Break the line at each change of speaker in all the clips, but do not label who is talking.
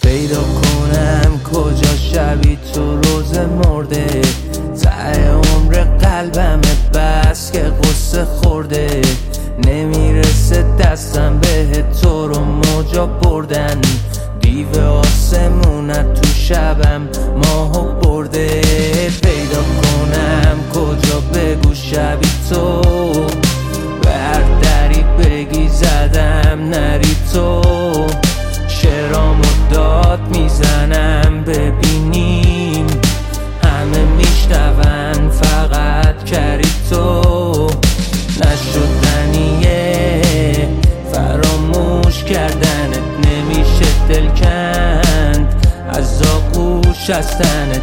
پیدا کنم کجا شبی تو روز مرده، ته عمر قلبم بس که قصه خورده، نمیرسه دستم به تو رو موجا بردن، دیو آسمونت تو شبم ماهو برده. پیدا کنم کجا بگو شبی تو، به هر دری بگی زدم نری تو، شعرامو داد میزنم ببینیم همه میشنون فقط کری تو، نشدنیه فراموش کردنت، نمیشه دل کند از آغوش از تنت،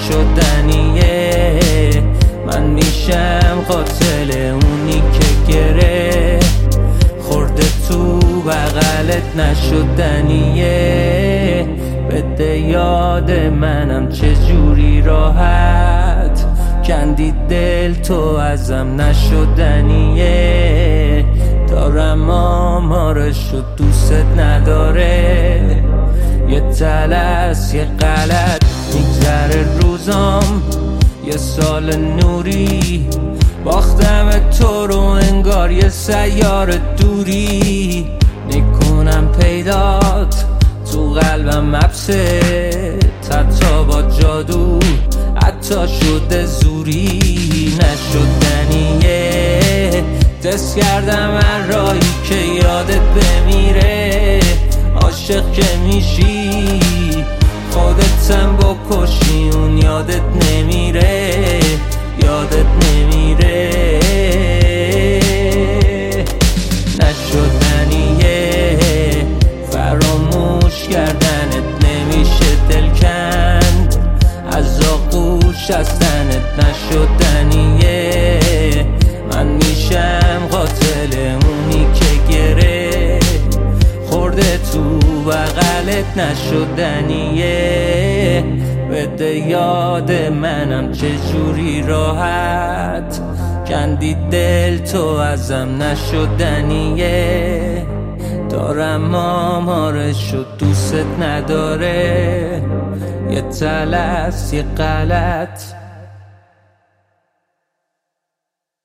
نشدنیه من میشم قاتل اونی که گره خورده تو بغلت، نشدنیه بده یاد منم چجوری راحت کندی دل تو ازم، نشدنیه دارم آمارش و دوست نداره، یه تلس یه غلط میگذره روزام، یه سال نوری باختم تو رو انگار یه سیاره دوری، نکنم پیدات تو قلبم حبسه، حتی با جادو حتی شده زوری، نشدنیه دست کردم من راهی که یادت بمیره، عاشق که میشی خودتم بکشی اون یادت نمیره، یادت نمیره، نشدنیه فراموش کردنت، نمیشه دل کند از آغوش از تنت، نشدنیه من میشم قاتل اونی که گره خورده تو بغلت، نشدنیه بده یاد منم چجوری راحت کندی دل تو ازم، نشدنیه دارم آمارش و دوست نداره، یه تلس یه غلط